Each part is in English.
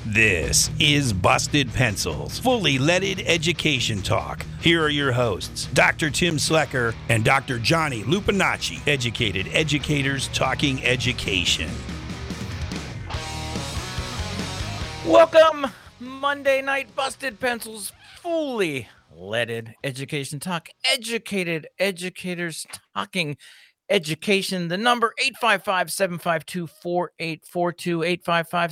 This is Busted Pencils, fully leaded education talk. Here are your hosts, Dr. Tim Slecker and Dr. Johnny Lupinacci, educated educators talking education. Welcome, Monday Night Busted Pencils, fully leaded education talk, educated educators talking education. The number 855-752-4842,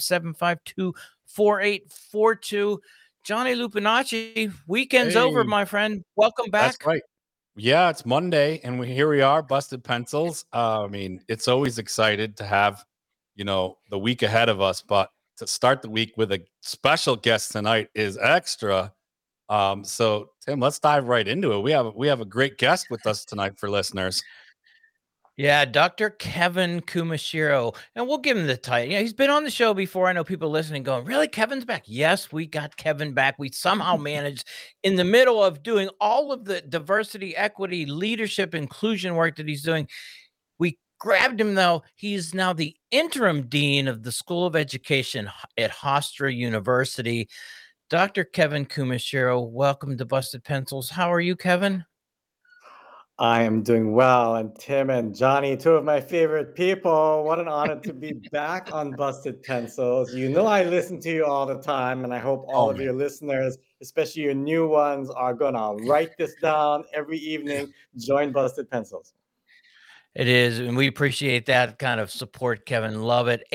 855-752-4842. Johnny Lupinacci, weekend's over, my friend. Welcome back. That's right. Yeah, it's Monday, and here we are, Busted Pencils. It's always excited to have, the week ahead of us, but to start the week with a special guest tonight is extra. So Tim, let's dive right into it. We have a great guest with us tonight for listeners. Yeah, Dr. Kevin Kumashiro. And we'll give him the title. He's been on the show before. I know people listening going, really? Kevin's back? Yes, we got Kevin back. We somehow managed in the middle of doing all of the diversity, equity, leadership, inclusion work that he's doing. We grabbed him, though. He's now the interim dean of the School of Education at Hofstra University. Dr. Kevin Kumashiro, welcome to Busted Pencils. How are you, Kevin? I am doing well, and Tim and Johnny, two of my favorite people. What an honor to be back on Busted Pencils. You know I listen to you all the time, and I hope all of your listeners, especially your new ones, are going to write this down every evening. Join Busted Pencils. It is, and we appreciate that kind of support, Kevin. Love it.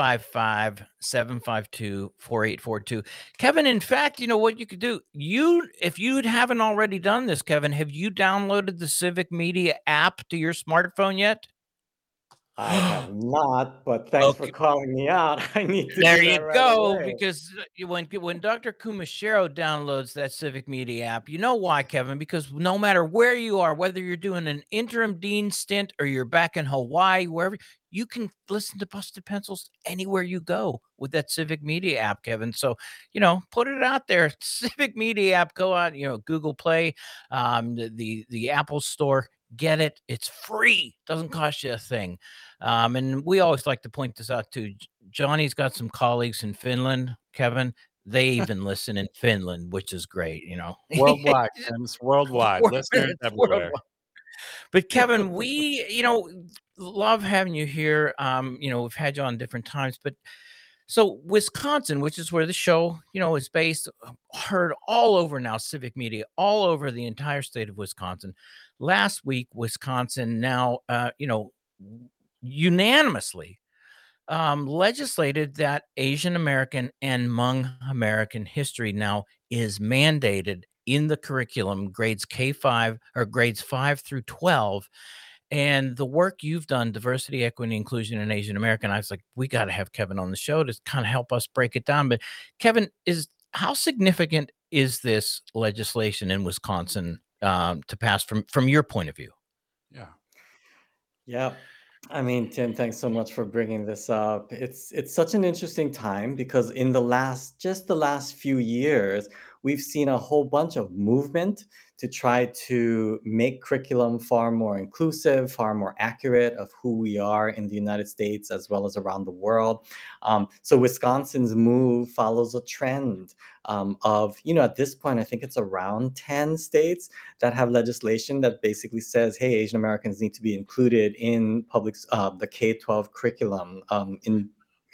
855-752-4842. Kevin, in fact, you know what you could do? If you haven't already done this, Kevin, have you downloaded the Civic Media app to your smartphone yet? I have not, but thanks for calling me out. I need to. There you go, because when Dr. Kumashiro downloads that Civic Media app, you know why, Kevin? Because no matter where you are, whether you're doing an interim dean stint or you're back in Hawaii, wherever, you can listen to Busted Pencils anywhere you go with that Civic Media app, Kevin. So, put it out there. Civic Media app, go out, Google Play, the Apple Store. Get it. It's free. Doesn't cost you a thing. And we always like to point this out too. Johnny's got some colleagues in Finland, Kevin. They even listen in Finland, which is great, Worldwide, it's worldwide. Listeners everywhere. Worldwide. But Kevin, we, love having you here. We've had you on different times, but so Wisconsin, which is where the show, is based, heard all over now, Civic Media, all over the entire state of Wisconsin. Last week, Wisconsin now, unanimously legislated that Asian American and Hmong American history now is mandated in the curriculum, grades K-5 or grades 5 through 12. And the work you've done, diversity, equity, inclusion, and Asian American, I was like, we got to have Kevin on the show to kind of help us break it down. But Kevin, how significant is this legislation in Wisconsin to pass from your point of view? Yeah. I mean, Tim, thanks so much for bringing this up. It's such an interesting time because in the last few years, we've seen a whole bunch of movement to try to make curriculum far more inclusive, far more accurate of who we are in the United States as well as around the world. So Wisconsin's move follows a trend of, at this point, I think it's around 10 states that have legislation that basically says, hey, Asian Americans need to be included in the K-12 curriculum in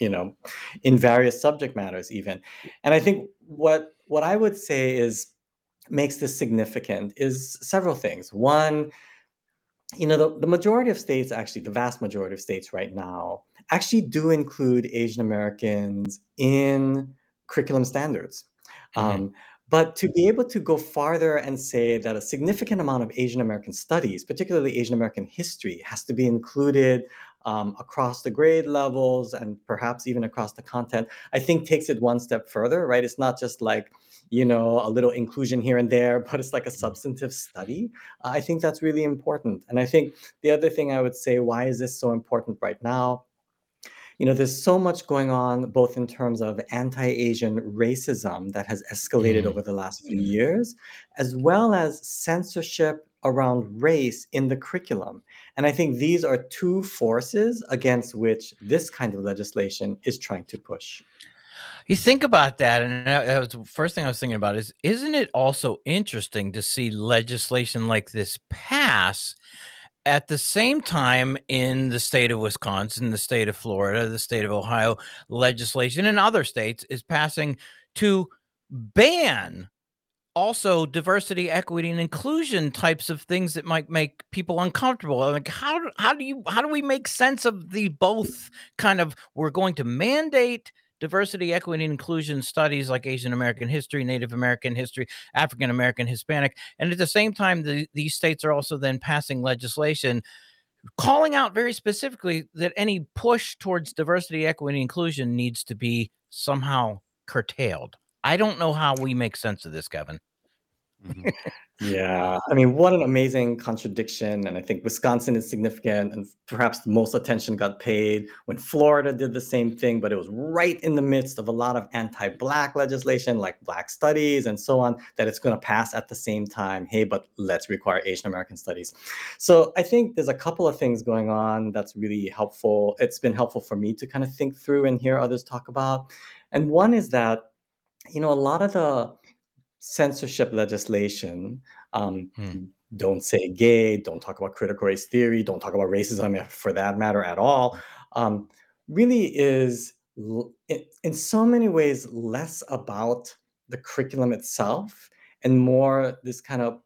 various subject matters even. And I think what I would say makes this significant is several things. One, the majority of states, actually, the vast majority of states right now actually do include Asian Americans in curriculum standards. But to be able to go farther and say that a significant amount of Asian American studies, particularly Asian American history, has to be included across the grade levels and perhaps even across the content, I think takes it one step further, right? It's not just like, a little inclusion here and there, but it's like a substantive study. I think that's really important. And I think the other thing I would say, why is this so important right now? There's so much going on, both in terms of anti-Asian racism that has escalated over the last few years, as well as censorship around race in the curriculum. And I think these are two forces against which this kind of legislation is trying to push. You think about that, and that was the first thing I was thinking about is, isn't it also interesting to see legislation like this pass at the same time in the state of Wisconsin, the state of Florida, the state of Ohio, legislation in other states is passing to ban also diversity, equity, and inclusion types of things that might make people uncomfortable. Like how do we make sense of the both kind of, we're going to mandate diversity, equity, and inclusion studies like Asian American history, Native American history, African American, Hispanic, and at the same time these states are also then passing legislation calling out very specifically that any push towards diversity, equity, and inclusion needs to be somehow curtailed. I don't know how we make sense of this, Kevin. Yeah, I mean, what an amazing contradiction. And I think Wisconsin is significant, and perhaps the most attention got paid when Florida did the same thing, but it was right in the midst of a lot of anti-Black legislation, like Black studies and so on, that it's going to pass at the same time. Hey, but let's require Asian American studies. So I think there's a couple of things going on that's really helpful. It's been helpful for me to kind of think through and hear others talk about. And one is that, a lot of the censorship legislation, don't say gay, don't talk about critical race theory, don't talk about racism for that matter at all, really is in so many ways less about the curriculum itself and more this kind of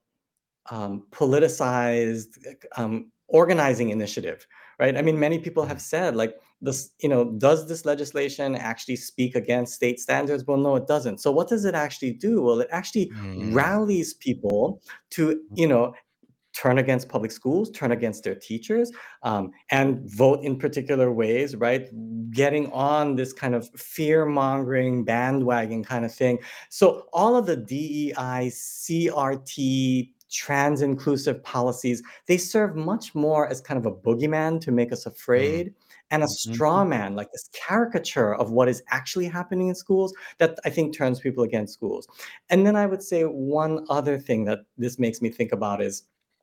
politicized organizing initiative, right? I mean, many people have said, like, this, does this legislation actually speak against state standards? Well, no, it doesn't. So what does it actually do? Well, it actually rallies people to, turn against public schools, turn against their teachers, and vote in particular ways, right? Getting on this kind of fear-mongering bandwagon kind of thing. So all of the DEI, CRT, trans-inclusive policies, they serve much more as kind of a boogeyman to make us afraid, and a straw man, like this caricature of what is actually happening in schools, that I think turns people against schools. And then I would say one other thing that this makes me think about is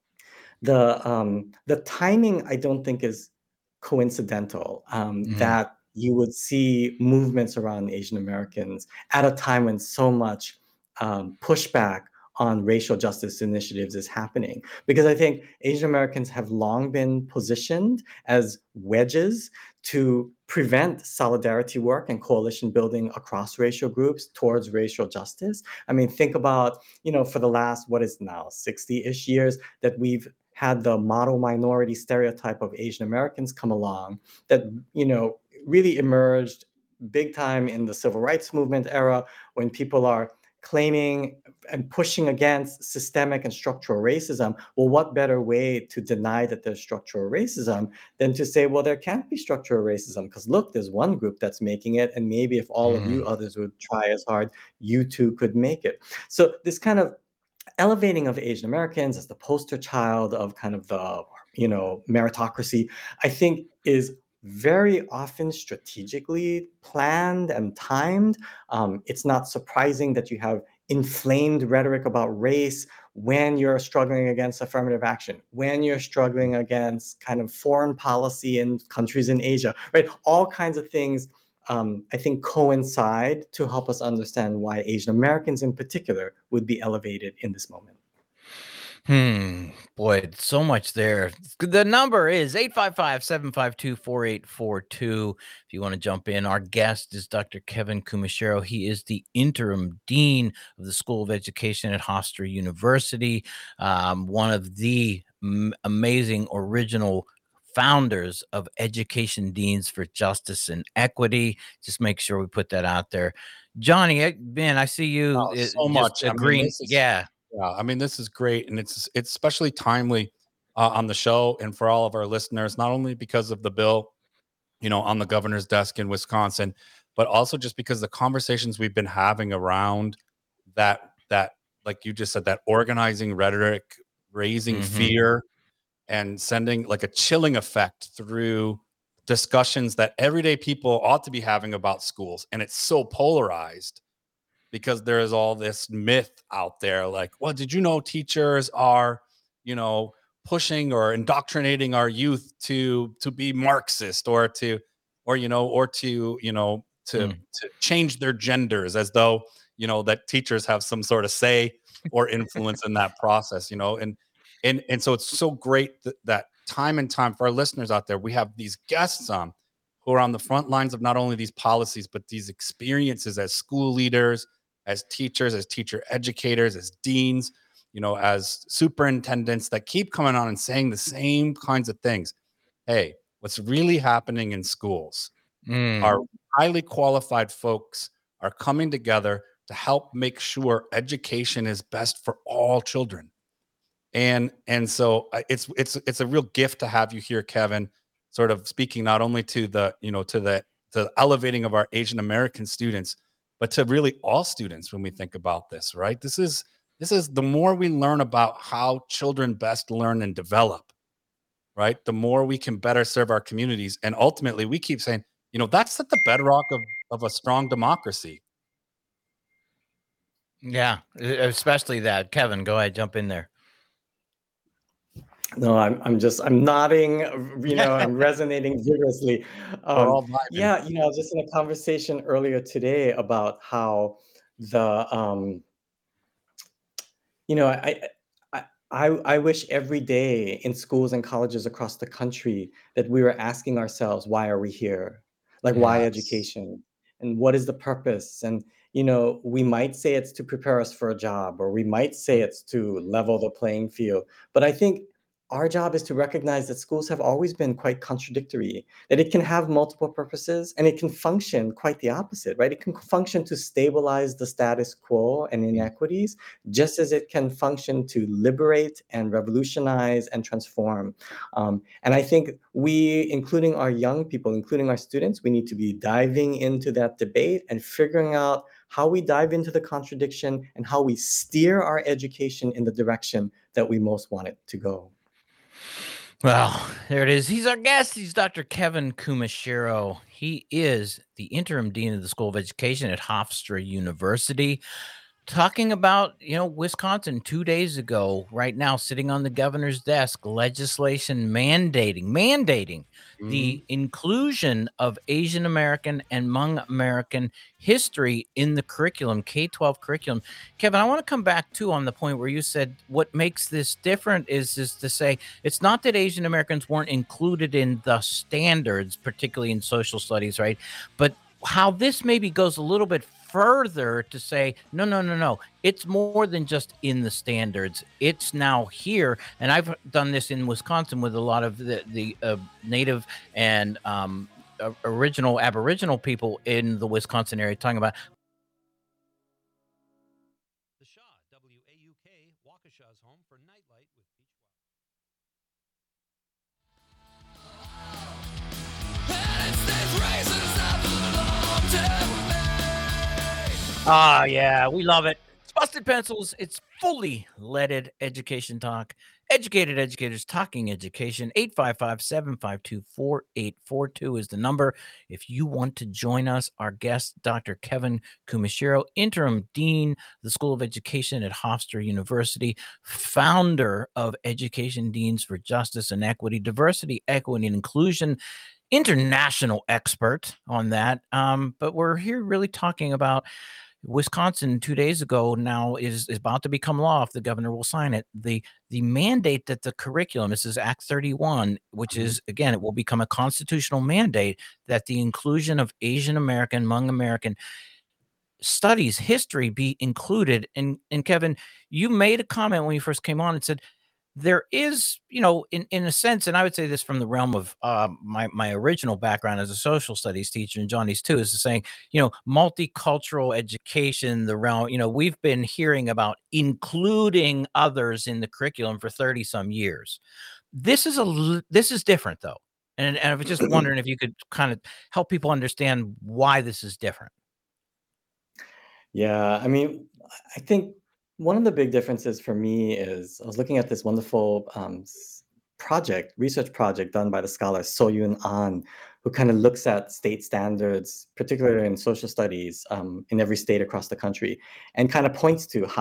the timing. I don't think is coincidental, that you would see movements around Asian Americans at a time when so much pushback on racial justice initiatives is happening. Because I think Asian Americans have long been positioned as wedges to prevent solidarity work and coalition building across racial groups towards racial justice. I mean, think about, for the last, what is now 60-ish years, that we've had the model minority stereotype of Asian Americans come along that, really emerged big time in the civil rights movement era, when people are claiming and pushing against systemic and structural racism. Well, what better way to deny that there's structural racism than to say, well, there can't be structural racism because look, there's one group that's making it, and maybe if all of you others would try as hard, you too could make it. So this kind of elevating of Asian Americans as the poster child of kind of the, meritocracy, I think is very often strategically planned and timed. It's not surprising that you have inflamed rhetoric about race when you're struggling against affirmative action, when you're struggling against kind of foreign policy in countries in Asia, right? All kinds of things, I think, coincide to help us understand why Asian Americans in particular would be elevated in this moment. Boy, so much there. The number is 855-752-4842. If you want to jump in, our guest is Dr. Kevin Kumashiro. He is the interim dean of the School of Education at Hofstra University, one of the amazing original founders of Education Deans for Justice and Equity. Just make sure we put that out there. Johnny, man, I see you so much agreeing. Yeah, I mean, this is great, and it's especially timely on the show and for all of our listeners, not only because of the bill, on the governor's desk in Wisconsin, but also just because the conversations we've been having around that, like you just said, that organizing rhetoric, raising fear, and sending like a chilling effect through discussions that everyday people ought to be having about schools. And it's so polarized, because there is all this myth out there, like, well, did you know teachers are, pushing or indoctrinating our youth to be Marxist or to to change their genders, as though, you know, that teachers have some sort of say or influence in that process, you know. And so it's so great that time and time for our listeners out there, we have these guests on who are on the front lines of not only these policies, but these experiences as school leaders, as teachers, as teacher educators, as deans, you know, as superintendents, that keep coming on and saying the same kinds of things. Hey, what's really happening in schools are highly qualified folks are coming together to help make sure education is best for all children. And so it's a real gift to have you here, Kevin, sort of speaking not only to the, you know, to the elevating of our Asian American students, but to really all students when we think about this, right? This is the more we learn about how children best learn and develop, right? The more we can better serve our communities. And ultimately, we keep saying, you know, that's at the bedrock of a strong democracy. Yeah, especially that. Kevin, go ahead, jump in there. No, I'm nodding, you know, I'm resonating vigorously. Yeah, you know, I was just in a conversation earlier today about how the, you know, I wish every day in schools and colleges across the country that we were asking ourselves, why are we here? Like, why education? And what is the purpose? And, you know, we might say it's to prepare us for a job, or we might say it's to level the playing field. But I think our job is to recognize that schools have always been quite contradictory, that it can have multiple purposes and it can function quite the opposite, right? It can function to stabilize the status quo and inequities, just as it can function to liberate and revolutionize and transform. And I think we, including our young people, including our students, we need to be diving into that debate and figuring out how we dive into the contradiction and how we steer our education in the direction that we most want it to go. Well, there it is. He's our guest. He's Dr. Kevin Kumashiro. He is the interim dean of the School of Education at Hofstra University. Talking about, you know, Wisconsin 2 days ago, right now, sitting on the governor's desk, legislation mandating the inclusion of Asian American and Hmong American history in the curriculum, K-12 curriculum. Kevin, I want to come back too on the point where you said what makes this different is to say it's not that Asian Americans weren't included in the standards, particularly in social studies, right? But how this maybe goes a little bit further to say, no. It's more than just in the standards. It's now here. And I've done this in Wisconsin with a lot of the Native and original Aboriginal people in the Wisconsin area talking about. The Shaw, WAUK, Waukesha's home for Nightlight with Ah, yeah, we love it. It's Busted Pencils. It's fully leaded education talk. Educated educators talking education. 855-752-4842 is the number. If you want to join us, our guest, Dr. Kevin Kumashiro, interim dean, the School of Education at Hofstra University, founder of Education Deans for Justice and Equity, Diversity, Equity, and Inclusion, international expert on that. But we're here really talking about Wisconsin 2 days ago now is about to become law if the governor will sign it. The mandate that the curriculum, this is Act 31, which is, again, it will become a constitutional mandate that the inclusion of Asian American, Hmong American studies, history be included. And Kevin, you made a comment when you first came on and said, there is, you know, in a sense, and I would say this from the realm of my original background as a social studies teacher, and Johnny's too, is saying, you know, multicultural education, the realm, you know, we've been hearing about including others in the curriculum for 30 some years. This is different though. And I was just wondering if you could kind of help people understand why this is different. Yeah, I mean, I think one of the big differences for me is I was looking at this wonderful research project done by the scholar So-Yoon Ahn, who kind of looks at state standards, particularly in social studies, in every state across the country, and kind of points to how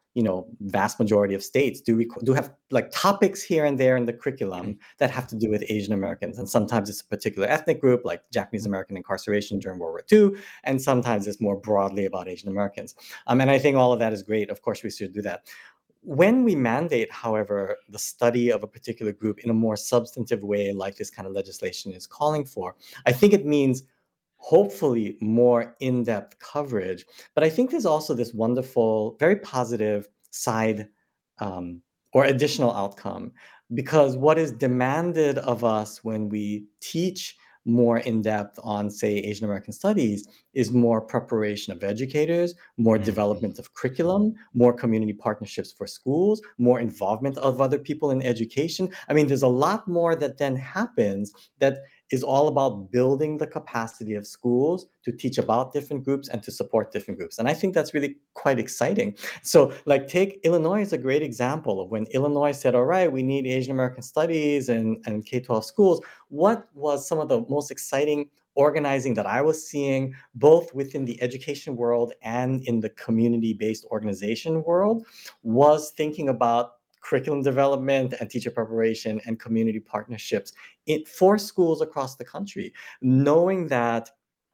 vast majority of states do have like topics here and there in the curriculum that have to do with Asian Americans. And sometimes it's a particular ethnic group, like Japanese American incarceration during World War II. And sometimes it's more broadly about Asian Americans. And I think all of that is great. Of course, we should do that. When we mandate, however, the study of a particular group in a more substantive way, like this kind of legislation is calling for, I think it means hopefully more in-depth coverage. But I think there's also this wonderful, very positive side or additional outcome, because what is demanded of us when we teach more in-depth on, say, Asian American studies is more preparation of educators, more development of curriculum, more community partnerships for schools, more involvement of other people in education. I mean, there's a lot more that then happens that is all about building the capacity of schools to teach about different groups and to support different groups. And I think that's really quite exciting. So like take Illinois as a great example of when Illinois said, all right, we need Asian American studies and K-12 schools. What was some of the most exciting organizing that I was seeing both within the education world and in the community-based organization world was thinking about curriculum development and teacher preparation and community partnerships for schools across the country, knowing that,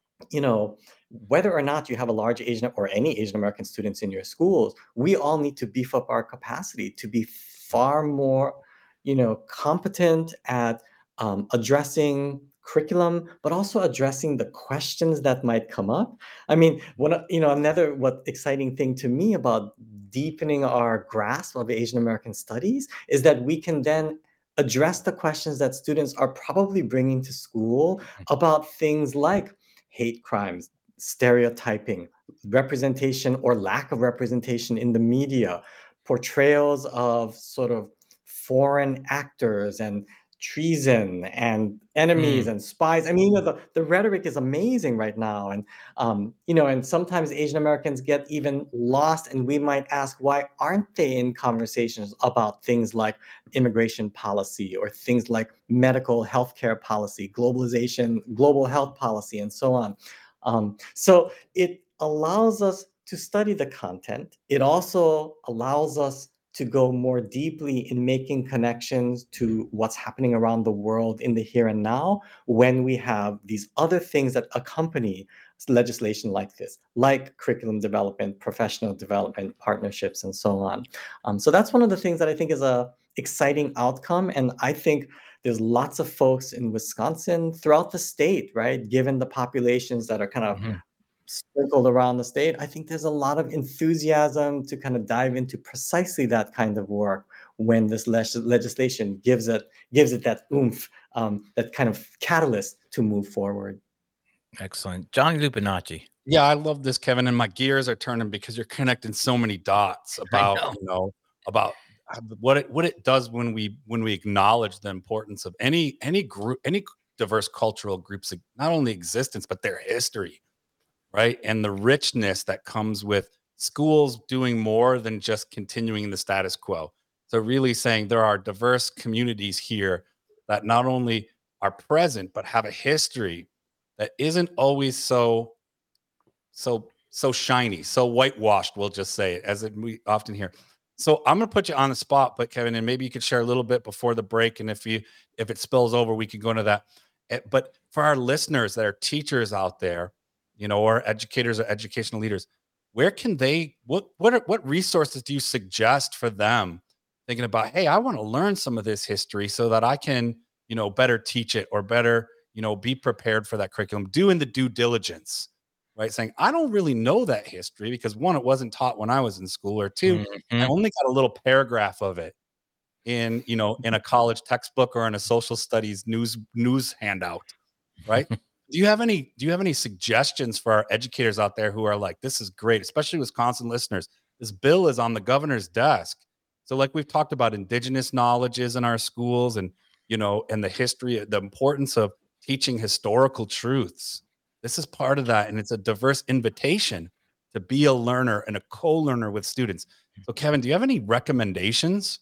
whether or not you have a large Asian or any Asian American students in your schools, we all need to beef up our capacity to be far more, competent at addressing curriculum, but also addressing the questions that might come up. I mean, another exciting thing to me about deepening our grasp of Asian American studies is that we can then address the questions that students are probably bringing to school about things like hate crimes, stereotyping, representation or lack of representation in the media, portrayals of sort of foreign actors and treason and enemies and spies. I mean, the rhetoric is amazing right now. And, and sometimes Asian Americans get even lost, and we might ask, why aren't they in conversations about things like immigration policy or things like medical healthcare policy, globalization, global health policy, and so on. So it allows us to study the content. It also allows us to go more deeply in making connections to what's happening around the world in the here and now when we have these other things that accompany legislation like this, like curriculum development, professional development, partnerships, and so on. So that's one of the things that I think is a exciting outcome. And I think there's lots of folks in Wisconsin throughout the state, right? Given the populations that are kind of sprinkled around the state, I think there's a lot of enthusiasm to kind of dive into precisely that kind of work when this legislation gives it that oomph, that kind of catalyst to move forward. Excellent. Johnny Lupinacci. Yeah, I love this, Kevin, and my gears are turning because you're connecting so many dots about about what it does when we acknowledge the importance of any group, any diverse cultural groups, not only existence but their history. Right. And the richness that comes with schools doing more than just continuing the status quo. So really saying there are diverse communities here that not only are present, but have a history that isn't always so shiny, so whitewashed, we'll just say it, as we often hear. So I'm going to put you on the spot, but Kevin, and maybe you could share a little bit before the break. And if it spills over, we could go into that. But for our listeners that are teachers out there, or educators or educational leaders, where can they, what resources do you suggest for them thinking about, hey, I want to learn some of this history so that I can, better teach it or better, be prepared for that curriculum, doing the due diligence, right? Saying, I don't really know that history because one, it wasn't taught when I was in school, or two, I only got a little paragraph of it in a college textbook or in a social studies news handout, right? Do you have any suggestions for our educators out there who are like, this is great, especially Wisconsin listeners? This bill is on the governor's desk. So like we've talked about indigenous knowledges in our schools and, and the history, the importance of teaching historical truths. This is part of that. And it's a diverse invitation to be a learner and a co-learner with students. So Kevin, do you have any recommendations?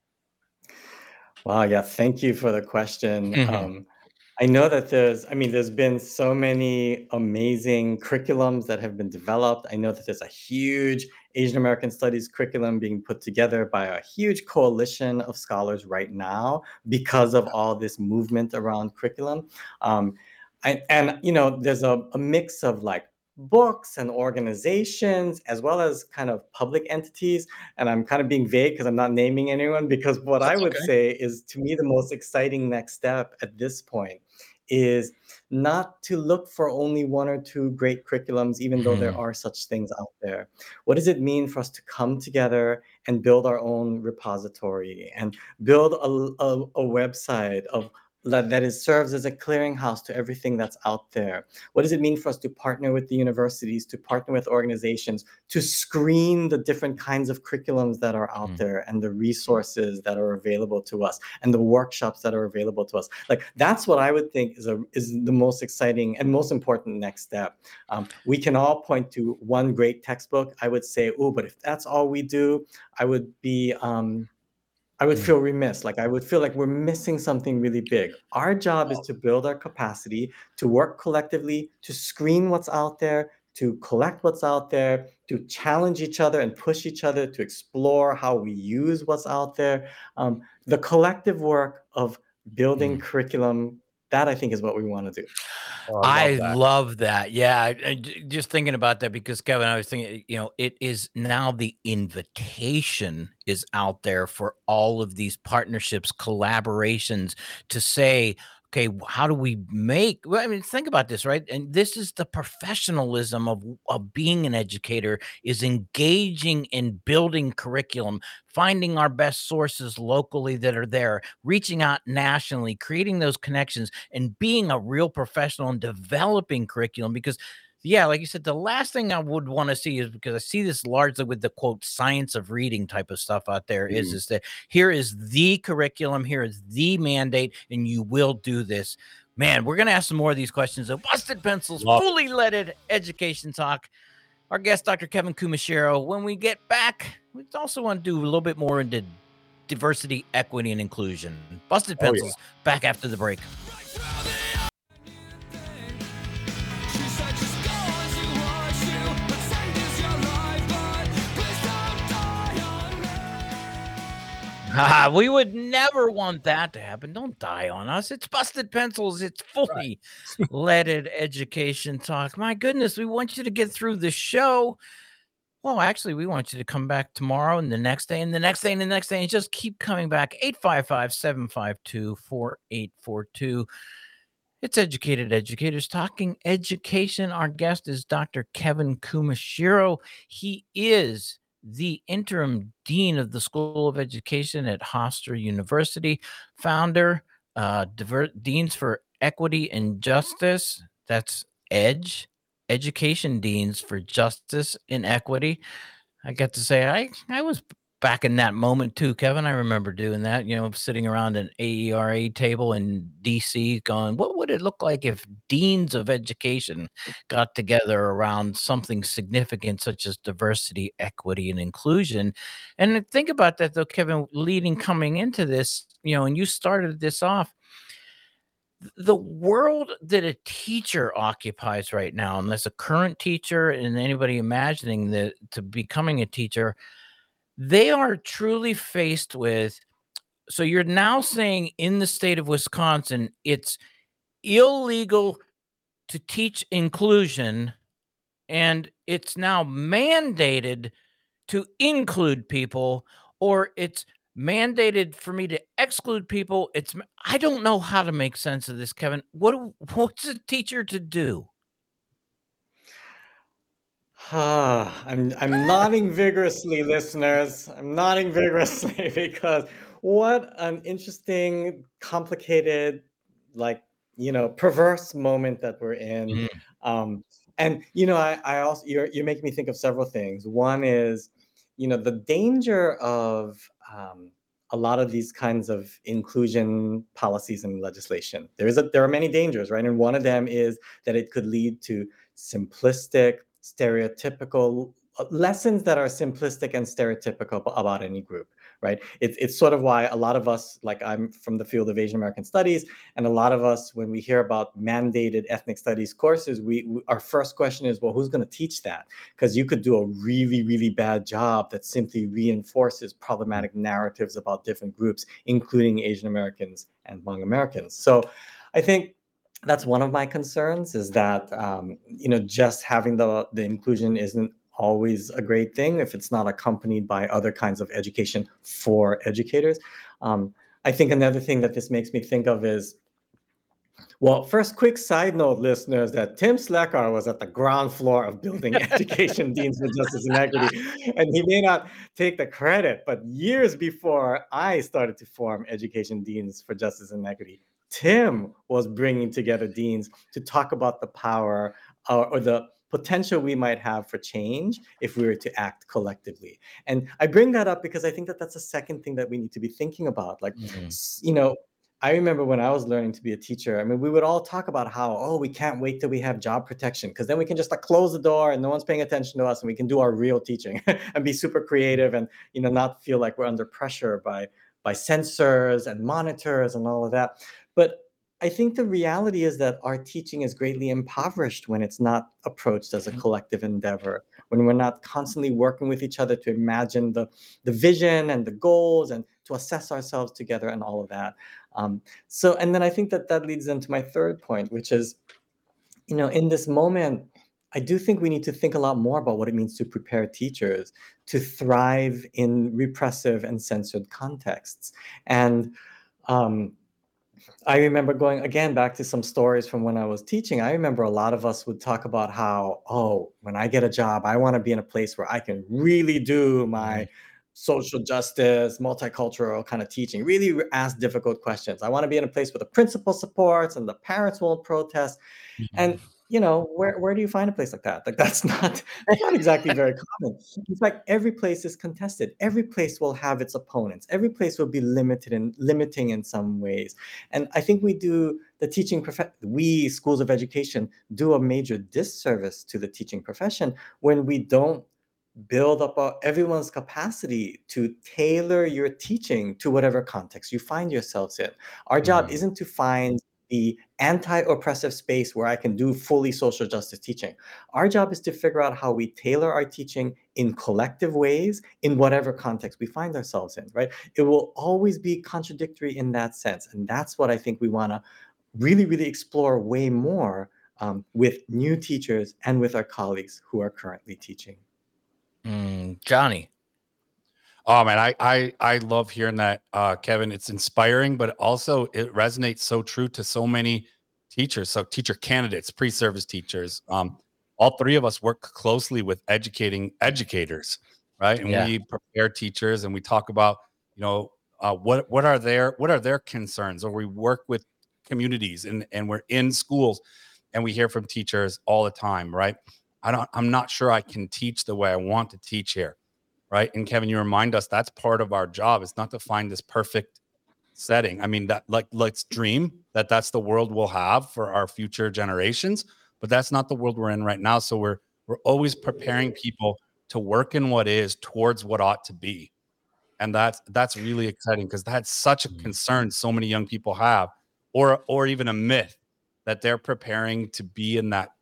Wow. Yeah. Thank you for the question. I know that there's been so many amazing curriculums that have been developed. I know that there's a huge Asian American Studies curriculum being put together by a huge coalition of scholars right now because of all this movement around curriculum. And there's a mix of like books and organizations as well as kind of public entities. And I'm kind of being vague because I'm not naming anyone, because what I That's would okay. say is, to me, the most exciting next step at this point is not to look for only one or two great curriculums, even though there are such things out there. What does it mean for us to come together and build our own repository and build a website of that serves as a clearinghouse to everything that's out there? What does it mean for us to partner with the universities, to partner with organizations, to screen the different kinds of curriculums that are out there and the resources that are available to us and the workshops that are available to us? Like, that's what I would think is the most exciting and most important next step. We can all point to one great textbook. I would say, oh, but if that's all we do, I would feel remiss. Like, I would feel like we're missing something really big. Our job is to build our capacity, to work collectively, to screen what's out there, to collect what's out there, to challenge each other and push each other to explore how we use what's out there. The collective work of building curriculum, that I think is what we want to do. Oh, I love that. love that. Yeah, just thinking about that, because Kevin, I was thinking, it is now the invitation is out there for all of these partnerships, collaborations, to say, okay, how do we make? Well, I mean, think about this, right? And this is the professionalism of being an educator, is engaging in building curriculum, finding our best sources locally that are there, reaching out nationally, creating those connections, and being a real professional and developing curriculum. Because, yeah, like you said, the last thing I would want to see is, because I see this largely with the quote science of reading type of stuff out there, is that here is the curriculum, here is the mandate, and you will do this. Man, we're going to ask some more of these questions of Busted Pencils, fully leaded education talk. Our guest, Dr. Kevin Kumashiro. When we get back, we also want to do a little bit more into diversity, equity, and inclusion. Busted Pencils, back after the break. We would never want that to happen. Don't die on us. It's Busted Pencils. It's fully leaded education talk. My goodness, we want you to get through the show. Well, actually, we want you to come back tomorrow and the next day and the next day and the next day and just keep coming back. 855-752-4842. It's Educated Educators talking education. Our guest is Dr. Kevin Kumashiro. He is the interim dean of the School of Education at Hofstra University, founder, Deans for Equity and Justice. That's EDGE, Education Deans for Justice and Equity. I got to say, I was back in that moment too, Kevin. I remember doing that, sitting around an AERA table in DC going, what would it look like if deans of education got together around something significant such as diversity, equity, and inclusion? And think about that though, Kevin, coming into this, and you started this off, the world that a teacher occupies right now, unless a current teacher and anybody imagining that to becoming a teacher, they are truly faced with. So you're now saying in the state of Wisconsin, it's illegal to teach inclusion, and it's now mandated to include people, or it's mandated for me to exclude people. I don't know how to make sense of this, Kevin. What's a teacher to do? I'm nodding vigorously, listeners. I'm nodding vigorously because what an interesting, complicated, perverse moment that we're in. And I also you're making me think of several things. One is, the danger of a lot of these kinds of inclusion policies and legislation. There are many dangers, right? And one of them is that it could lead to simplistic, stereotypical lessons that are simplistic and stereotypical about any group, right? It's sort of why a lot of us, like I'm from the field of Asian American studies, and a lot of us, when we hear about mandated ethnic studies courses, our first question is, well, who's going to teach that? Because you could do a really, really bad job that simply reinforces problematic narratives about different groups, including Asian Americans and Hmong Americans. So I think that's one of my concerns, is that just having the inclusion isn't always a great thing if it's not accompanied by other kinds of education for educators. I think another thing that this makes me think of is, well, first, quick side note, listeners, that Tim Slacker was at the ground floor of building education deans for justice and equity. And he may not take the credit, but years before I started to form education deans for justice and equity, Tim was bringing together deans to talk about the power or the potential we might have for change if we were to act collectively. And I bring that up because I think that that's a second thing that we need to be thinking about. Like, I remember when I was learning to be a teacher, I mean, we would all talk about how, oh, we can't wait till we have job protection, because then we can just like close the door and no one's paying attention to us, and we can do our real teaching and be super creative and, not feel like we're under pressure by censors and monitors and all of that. But I think the reality is that our teaching is greatly impoverished when it's not approached as a collective endeavor, when we're not constantly working with each other to imagine the vision and the goals and to assess ourselves together and all of that. And then I think that leads into my third point, which is, in this moment, I do think we need to think a lot more about what it means to prepare teachers to thrive in repressive and censored contexts. And I remember going again back to some stories from when I was teaching. I remember a lot of us would talk about how, oh, when I get a job, I want to be in a place where I can really do my social justice, multicultural kind of teaching, really ask difficult questions. I want to be in a place where the principal supports and the parents won't protest. And where do you find a place like that? Like that's not exactly very common. In fact, every place is contested. Every place will have its opponents. Every place will be limited and limiting in some ways. And I think we schools of education do a major disservice to the teaching profession when we don't build up everyone's capacity to tailor your teaching to whatever context you find yourselves in. Our job isn't to find the anti-oppressive space where I can do fully social justice teaching. Our job is to figure out how we tailor our teaching in collective ways in whatever context we find ourselves in, right? It will always be contradictory in that sense. And that's what I think we want to really, really explore way more with new teachers and with our colleagues who are currently teaching. Johnny. Oh man, I love hearing that, Kevin. It's inspiring, but also it resonates so true to so many teachers. So teacher candidates, pre-service teachers. All three of us work closely with educating educators, right? And we prepare teachers, and we talk about, what are their concerns, or we work with communities, and we're in schools, and we hear from teachers all the time, right? I'm not sure I can teach the way I want to teach here. Right. And Kevin, you remind us that's part of our job. It's not to find this perfect setting. I mean, that let's dream that that's the world we'll have for our future generations, but that's not the world we're in right now. So we're always preparing people to work in what is towards what ought to be. And that's really exciting, because that's such a concern so many young people have, or even a myth that they're preparing to be in that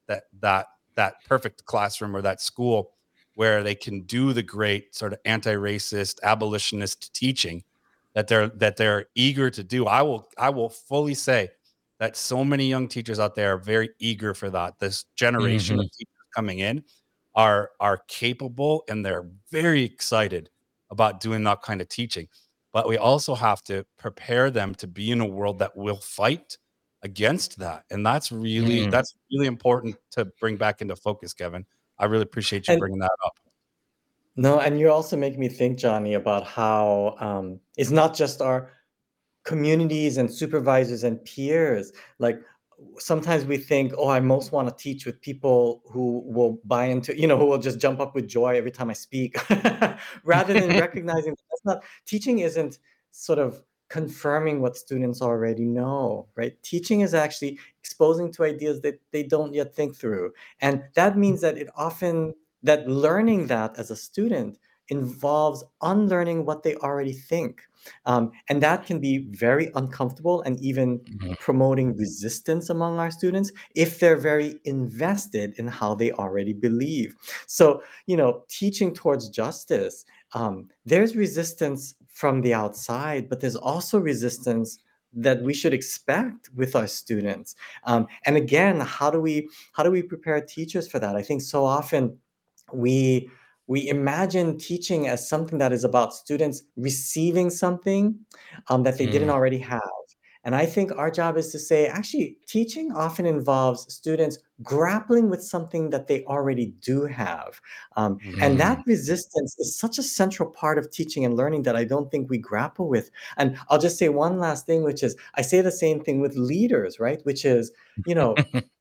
perfect classroom or that school where they can do the great sort of anti-racist, abolitionist teaching that they're eager to do. I will fully say that so many young teachers out there are very eager for that. This generation of teachers coming in are capable, and they're very excited about doing that kind of teaching. But we also have to prepare them to be in a world that will fight against that. And that's really important to bring back into focus, Kevin. I really appreciate you bringing that up. No, and you also make me think, Johnny, about how it's not just our communities and supervisors and peers. Like sometimes we think, oh, I most want to teach with people who will buy into, who will just jump up with joy every time I speak, rather than recognizing that teaching isn't sort of confirming what students already know, right? Teaching is actually exposing to ideas that they don't yet think through. And that means that that learning that as a student involves unlearning what they already think. And that can be very uncomfortable and even promoting resistance among our students if they're very invested in how they already believe. So, teaching towards justice, there's resistance from the outside, but there's also resistance that we should expect with our students. And again, how do we prepare teachers for that? I think so often we we imagine teaching as something that is about students receiving something that they didn't already have. And I think our job is to say, actually, teaching often involves students grappling with something that they already do have. And that resistance is such a central part of teaching and learning that I don't think we grapple with. And I'll just say one last thing, which is I say the same thing with leaders, right? Which is, you know,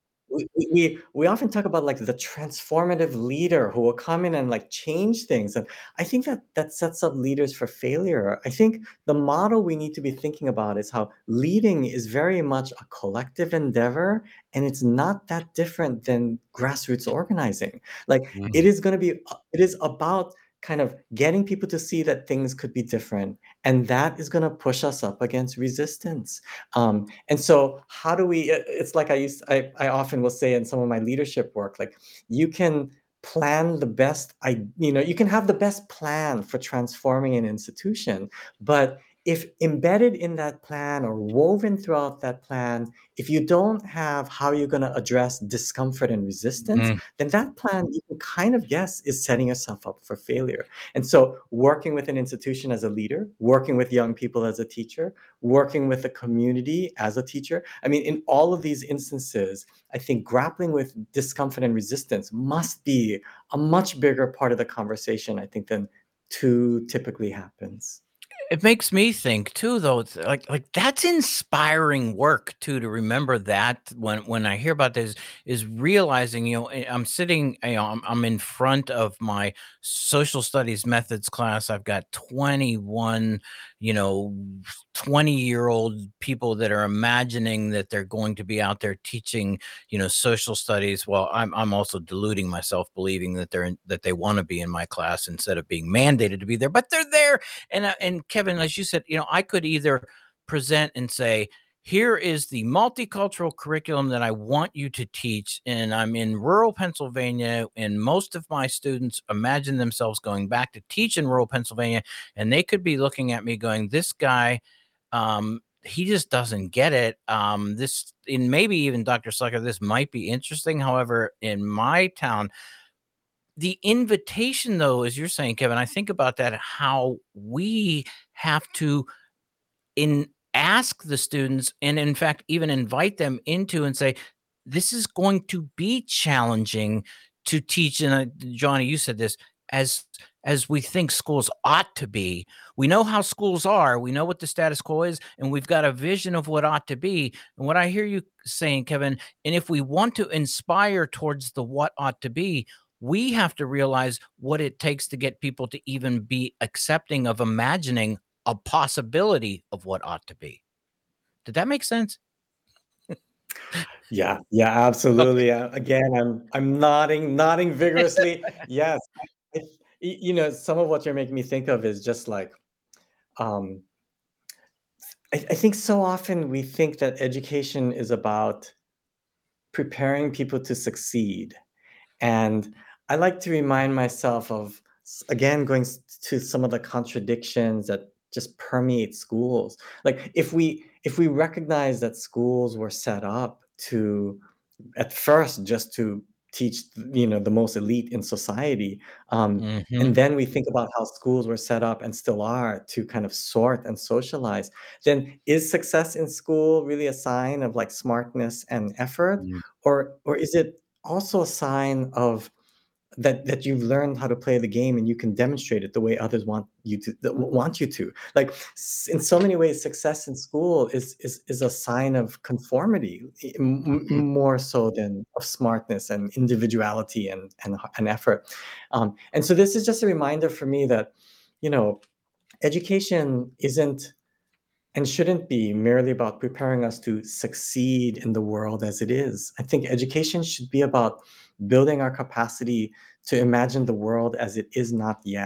we often talk about like the transformative leader who will come in and like change things, and I think that sets up leaders for failure. I think the model we need to be thinking about is how leading is very much a collective endeavor, and it's not that different than grassroots organizing. Like it is about kind of getting people to see that things could be different, and that is going to push us up against resistance. And so how do we it's like I often will say in some of my leadership work, like you can plan the best you can have the best plan for transforming an institution, but if embedded in that plan or woven throughout that plan, if you don't have how you're going to address discomfort and resistance, then that plan, you can kind of guess, is setting yourself up for failure. And so working with an institution as a leader, working with young people as a teacher, working with the community as a teacher. I mean, in all of these instances, I think grappling with discomfort and resistance must be a much bigger part of the conversation, I think, than too typically happens. It makes me think too, though. It's like that's inspiring work too. To remember that when I hear about this, is realizing I'm sitting, I'm in front of my social studies methods class. I've got 21, you know, 20-year-old people that are imagining that they're going to be out there teaching, social studies. Well, I'm also deluding myself, believing that that they want to be in my class instead of being mandated to be there, but they're there. And Kevin, as you said, I could either present and say, here is the multicultural curriculum that I want you to teach. And I'm in rural Pennsylvania, and most of my students imagine themselves going back to teach in rural Pennsylvania. And they could be looking at me going, this guy, he just doesn't get it. And maybe even Dr. Slecker, this might be interesting. However, in my town, the invitation, though, as you're saying, Kevin, I think about that, how we have to ask the students, and in fact, even invite them into and say, this is going to be challenging to teach. And Johnny, you said this, as we think schools ought to be. We know how schools are. We know what the status quo is, and we've got a vision of what ought to be. And what I hear you saying, Kevin, and if we want to inspire towards the what ought to be, we have to realize what it takes to get people to even be accepting of imagining a possibility of what ought to be. Did that make sense? Yeah, absolutely. Again, I'm nodding vigorously. Yes. Some of what you're making me think of is just like, um, I think so often we think that education is about preparing people to succeed. And I like to remind myself of, again, going to some of the contradictions that just permeate schools. Like if we recognize that schools were set up to, at first, just to teach, the most elite in society, and then we think about how schools were set up and still are to kind of sort and socialize, then is success in school really a sign of like smartness and effort, or is it also a sign of that you've learned how to play the game and you can demonstrate it the way others want you to? Like in so many ways, success in school is a sign of conformity, more so than of smartness and individuality and effort. And so this is just a reminder for me that education isn't and shouldn't be merely about preparing us to succeed in the world as it is. I think education should be about building our capacity to imagine the world as it is not yet,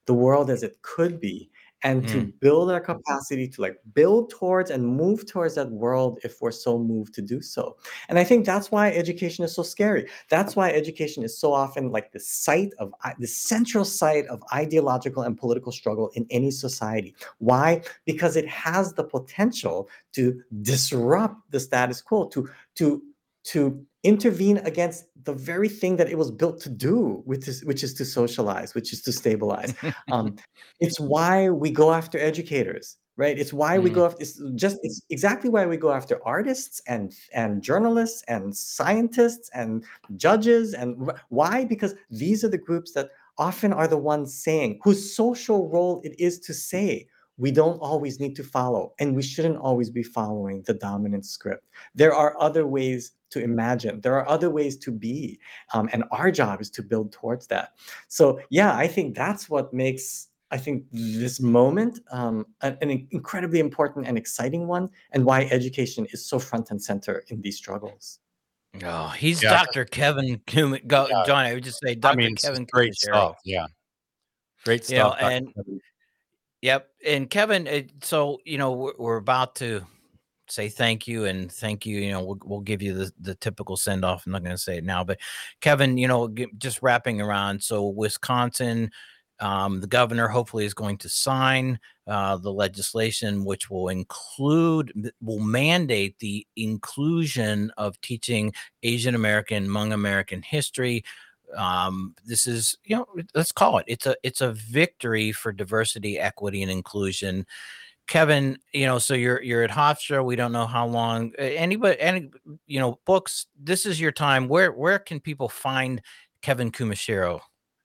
the world as it could be, and to build our capacity to like build towards and move towards that world if we're so moved to do so. And I think that's why education is so scary. That's why education is so often like the central site of ideological and political struggle in any society. Why? Because it has the potential to disrupt the status quo, to intervene against the very thing that it was built to do, which is to socialize, which is to stabilize. It's why we go after educators, right? It's why we go after. It's exactly why we go after artists and journalists and scientists and judges. And why? Because these are the groups that often are the ones saying, whose social role it is to say, we don't always need to follow, and we shouldn't always be following the dominant script. There are other ways to imagine. There are other ways to be, and our job is to build towards that. So yeah, I think that's what makes, I think, this moment an incredibly important and exciting one, and why education is so front and center in these struggles. Oh, he's Dr. Kevin John, I would just say Dr. Kevin great Kumashiro. stuff. Yeah, great stuff. And yep, and Kevin, so we're about to say thank you. We'll give you the typical send off. I'm not going to say it now, but Kevin, just wrapping around. So Wisconsin, the governor hopefully is going to sign the legislation, which will mandate the inclusion of teaching Asian American, Hmong American history. This is, let's call it. It's a victory for diversity, equity, and inclusion. Kevin, so you're at Hofstra. We don't know how long. Books. This is your time. Where can people find Kevin Kumashiro?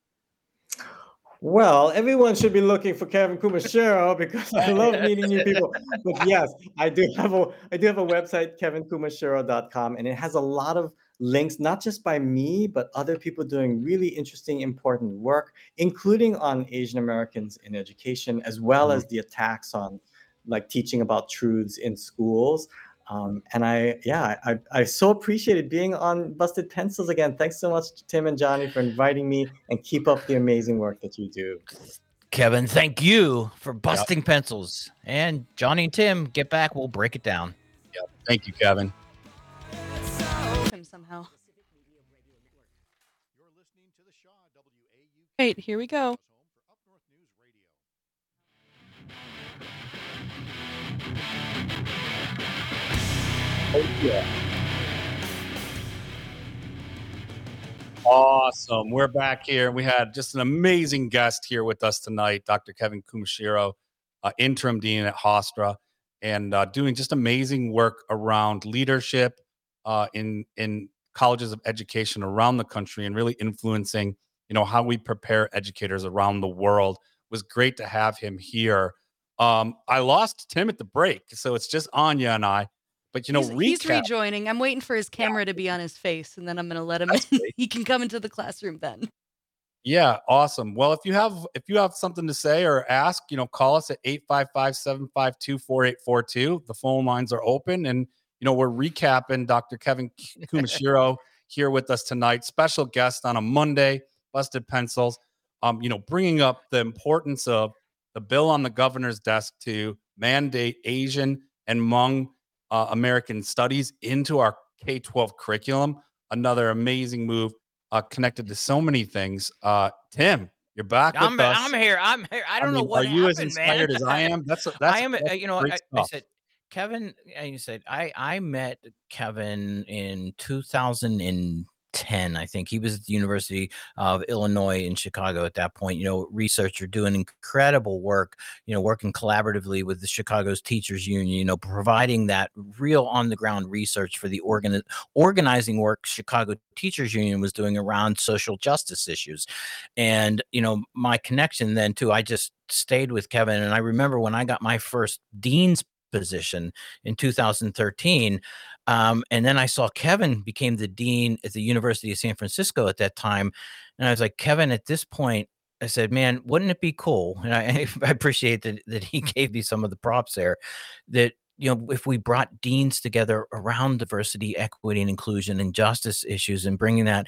Well, everyone should be looking for Kevin Kumashiro because I love meeting new people. But yes, I do have a website, kevinkumashiro.com, and it has a lot of links, not just by me, but other people doing really interesting, important work, including on Asian Americans in education, as well as the attacks on like teaching about truths in schools. And I so appreciated being on Busted Pencils again. Thanks so much, Tim and Johnny, for inviting me, and keep up the amazing work that you do. Kevin, thank you for busting pencils. And Johnny and Tim, get back. We'll break it down. Yep. Thank you, Kevin. Somehow. Wait, here we go. Oh, yeah. Awesome. We're back here. We had just an amazing guest here with us tonight, Dr. Kevin Kumashiro, interim dean at Hofstra, and doing just amazing work around leadership in colleges of education around the country, and really influencing, how we prepare educators around the world. It was great to have him here. I lost Tim at the break, so it's just Anya and I. But he's rejoining. I'm waiting for his camera to be on his face, and then I'm going to let him in. He can come into the classroom then. Yeah, awesome. Well, if you have something to say or ask, call us at 855-752-4842. The phone lines are open, and we're recapping Dr. Kevin Kumashiro here with us tonight. Special guest on a Monday, Busted Pencils. Bringing up the importance of the bill on the governor's desk to mandate Asian and Hmong American studies into our K-12 curriculum. Another amazing move connected to so many things. Tim, you're back with us. I'm here. I don't know what happened, man. Are you as inspired as I am? I am. I said, Kevin, you said I met Kevin in 2010. I think he was at the University of Illinois in Chicago at that point. Researcher doing incredible work. Working collaboratively with the Chicago's Teachers Union. Providing that real on the ground research for the organizing work Chicago Teachers Union was doing around social justice issues. And my connection then too. I just stayed with Kevin, and I remember when I got my first dean's position in 2013. And then I saw Kevin became the dean at the University of San Francisco at that time. And I was like, Kevin, at this point, I said, man, wouldn't it be cool? And I appreciate that he gave me some of the props there, that, if we brought deans together around diversity, equity, and inclusion and justice issues and bringing that.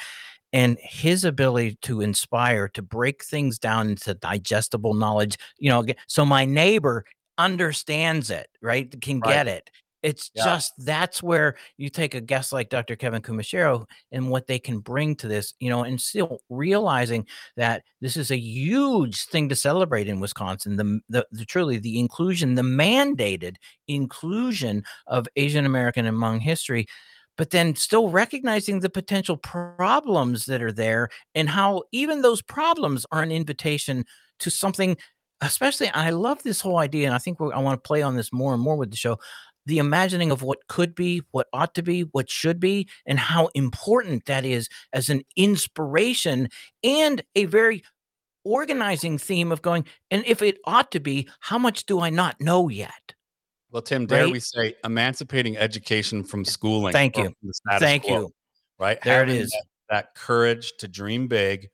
and his ability to inspire, to break things down into digestible knowledge, you know, so my neighbor understands it, right? Can Right. get it. It's Yeah. just that's where you take a guest like Dr. Kevin Kumashiro and what they can bring to this, you know, and still realizing that this is a huge thing to celebrate in Wisconsin. The truly the inclusion, the mandated inclusion of Asian American and Hmong history, but then still recognizing the potential problems that are there and how even those problems are an invitation to something. Especially, I love this whole idea, and I think I want to play on this more and more with the show. The imagining of what could be, what ought to be, what should be, and how important that is as an inspiration and a very organizing theme of going, and if it ought to be, how much do I not know yet? Well, Tim, dare Right? we say emancipating education from schooling Thank or you. from the status Thank quo, you. right? There it Having is. that courage to dream big,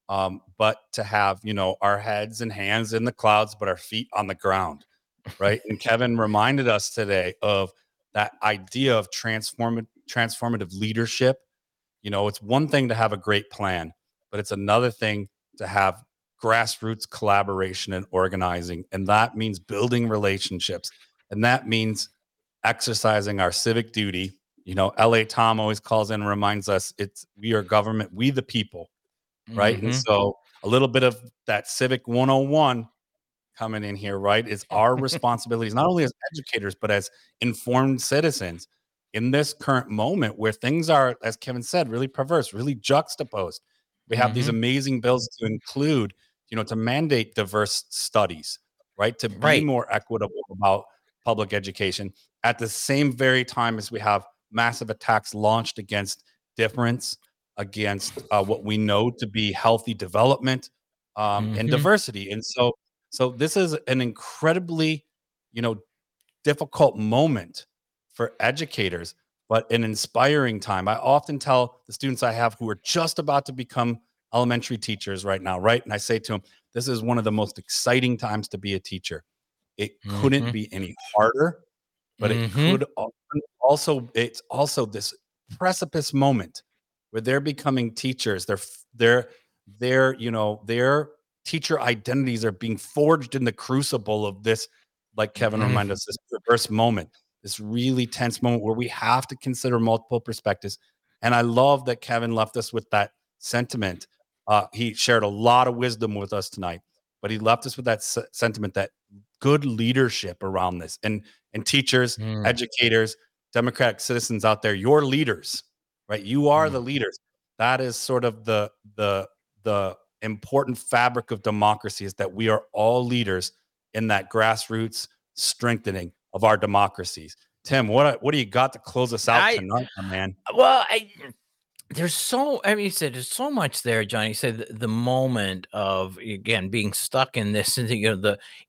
but to have, you know, our heads and hands in the clouds, but our feet on the ground, right? And Kevin reminded us today of that idea of transformative leadership. You know, it's one thing to have a great plan, but it's another thing to have grassroots collaboration and organizing. And that means building relationships. And that means exercising our civic duty. You know, LA Tom always calls in and reminds us we are government, we the people, right? And Mhm. so a little bit of that civic 101 coming in here, right? Is our responsibilities, not only as educators, but as informed citizens in this current moment where things are, as Kevin said, really perverse, really juxtaposed. We have these Mhm. amazing bills to include, you know, to mandate diverse studies, right? To be Right. more equitable about public education at the same very time as we have massive attacks launched against difference, against what we know to be healthy development and Mhm. diversity. And so this is an incredibly, you know, difficult moment for educators, but an inspiring time. I often tell the students I have who are just about to become elementary teachers right now, right? And I say to them, this is one of the most exciting times to be a teacher. It couldn't Mhm. be any harder, but it Mhm. could also, it's also this precipice moment where they're becoming teachers. They're, you know, their teacher identities are being forged in the crucible of this, like Kevin Mhm. reminded us, this reverse moment, this really tense moment where we have to consider multiple perspectives. And I love that Kevin left us with that sentiment. He shared a lot of wisdom with us tonight, but he left us with that sentiment that good leadership around this, and teachers, Mm. educators, democratic citizens out there, you're leaders, right? You are the Mm. leaders. That is sort of the important fabric of democracy, is that we are all leaders in that grassroots strengthening of our democracies. Tim, what do you got to close us out I tonight, my man? well, there's so I mean, you said there's so much there, Johnny. You said the moment of again being stuck in this, and you know,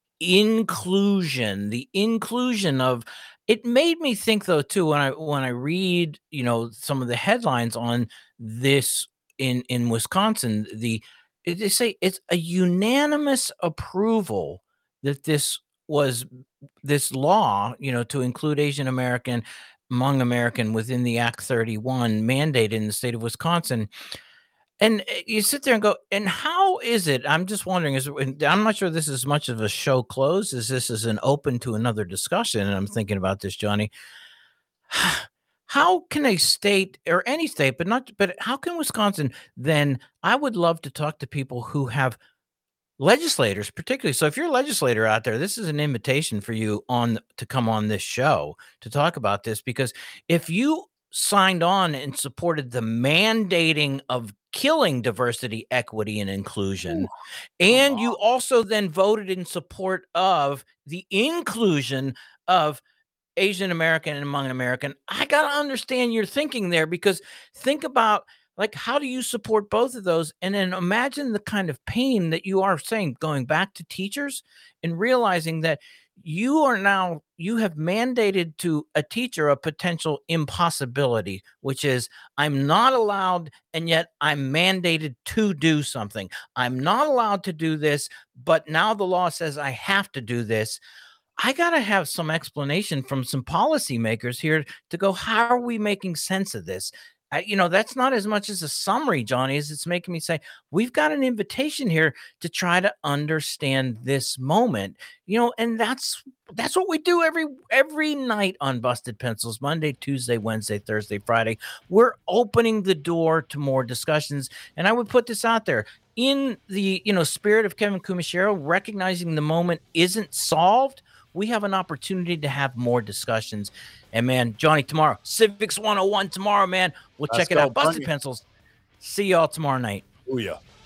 the inclusion of it made me think though too when I read, you know, some of the headlines on this in Wisconsin, they say it's a unanimous approval that was this law, you know, to include Asian American, Hmong American within the Act 31 mandate in the state of Wisconsin. And you sit there and go, and how is it? I'm just wondering, and I'm not sure this is much of a show close as this is an open to another discussion. And I'm thinking about this, Johnny. How can a state or any state, but how can Wisconsin then? I would love to talk to people who have legislators, particularly. So if you're a legislator out there, this is an invitation for you on to come on this show to talk about this, because if you signed on and supported the mandating of killing diversity, equity, and Ooh, inclusion, come and on. you also then voted in support of the inclusion of Asian American and Hmong American, I gotta understand your thinking there, because think about like how do you support both of those? And then imagine the kind of pain that you are saying going back to teachers and realizing that you have mandated to a teacher a potential impossibility, which is I'm not allowed, and yet I'm mandated to do something. I'm not allowed to do this, but now the law says I have to do this. I got to have some explanation from some policymakers here to go, how are we making sense of this? That's not as much as a summary, Johnny, as it's making me say, we've got an invitation here to try to understand this moment, and that's what we do every night on Busted Pencils, Monday, Tuesday, Wednesday, Thursday, Friday. We're opening the door to more discussions. And I would put this out there in the, spirit of Kevin Kumashiro, recognizing the moment isn't solved. We have an opportunity to have more discussions. And man, Johnny, tomorrow, Civics 101 tomorrow, man. We'll check it out. Busted Pencils. See y'all tomorrow night. Booyah.